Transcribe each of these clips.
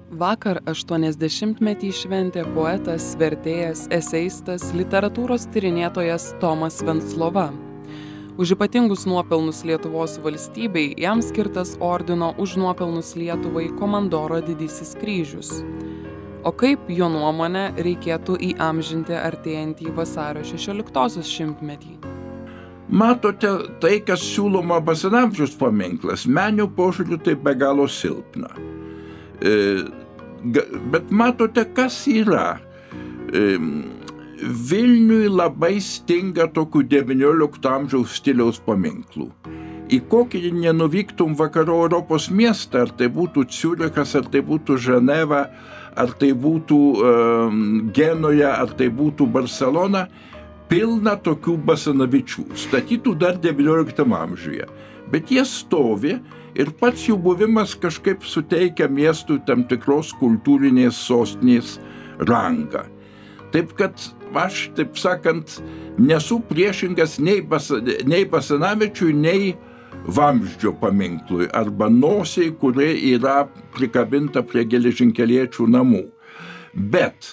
Vakar 80-metį šventė poetas, vertėjas, eseistas, literatūros tyrinėtojas Tomas Venclova. Už ypatingus nuopelnus Lietuvos valstybei jam skirtas ordino už nuopelnus Lietuvai komandoro didysis kryžius. O kaip jo nuomone reikėtų įamžinti artėjantį vasario 16-osios šimtmetį? Matote, tai, kas siūloma Basanavičiaus paminklas, meniniu požiūriu tai be galo silpna. Bet matote, kas yra. Vilniui labai stinga tokių 19 amžiaus stiliaus paminklų. Į kokį nenuvyktum vakarų Europos miestą, ar tai būtų Ciurichas, ar tai būtų Ženeva, ar tai būtų Genoja, ar tai būtų Barcelona, pilna tokių Basanavičių, statytų dar 19 amžiuje. Bet jie stovi ir pats jų buvimas kažkaip suteikia miestui tam tikros kultūrinės sostinės rangą. Taip kad aš, taip sakant, nesu priešingas nei Basanavičiui, nei Vamzdžio paminklui arba nosiai, kurie yra prikabinta prie geležinkeliečių namų. Bet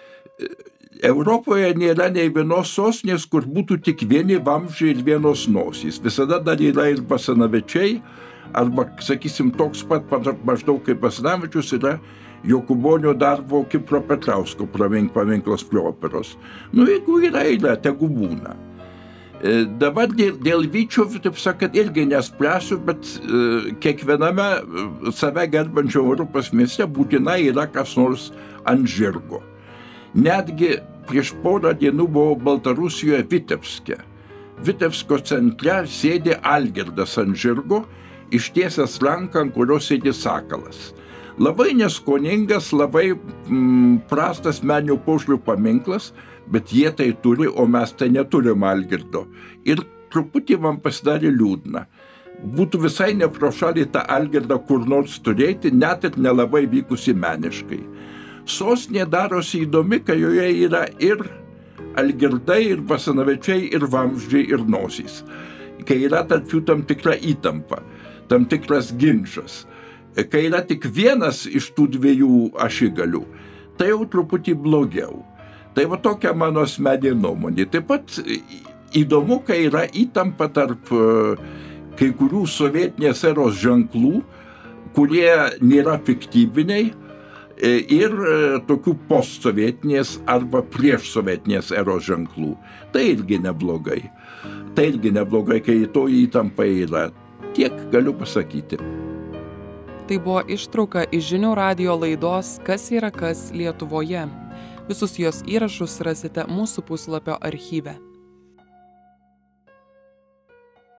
Europoje nėra nei vienos sostinės, kur būtų tik vieni vamzdžiai ir vienos nosys. Visada dar yra ir Basanavičiai, arba, sakysim, toks pat maždaug kaip Basanavičius yra Jokubonio darbo Kipro Petrausko paminklas prie operos. Jeigu yra, tegu būna. Dabar dėl Vyčio, taip sakant, irgi nespręsiu, bet kiekviename save gerbančio Europos mieste būtinai yra kas nors ant žirgo. Netgi prieš porą dienų buvo Baltarusijoje Vitebske. Vitebsko centre sėdi Algirdas ant žirgo, ištiesęs ranką, ant kurios sėdi sakalas. Labai neskoningas, labai prastas meninių požiūrių paminklas, bet jie tai turi, o mes tai neturim Algirdo. Ir truputį man pasidarė liūdna. Būtų visai ne pro šalį tą Algirdą kur nors turėti, net ir nelabai vykusi meniškai. Sostinė darosi įdomi, kai joje yra ir Algirdai, ir Basanavičiai, ir Vamzdžiai, ir nosys. Kai yra tarp jų tam tikra įtampa, tam tikras ginčas. Kai yra tik vienas iš tų dviejų ašigalių, tai jau truputį blogiau. Tai va tokia mano asmeninė nuomonė. Taip pat įdomu, kai yra įtampa tarp kai kurių sovietinės eros ženklų, kurie nėra fiktybiniai, ir tokių postsovietinės arba priešsovietinės eros ženklų. Tai irgi neblogai. Kai to įtampa yra. Tiek galiu pasakyti. Tai buvo ištrauka iš žinių radijo laidos Kas yra kas Lietuvoje. Visus jos įrašus rasite mūsų puslapio archyve.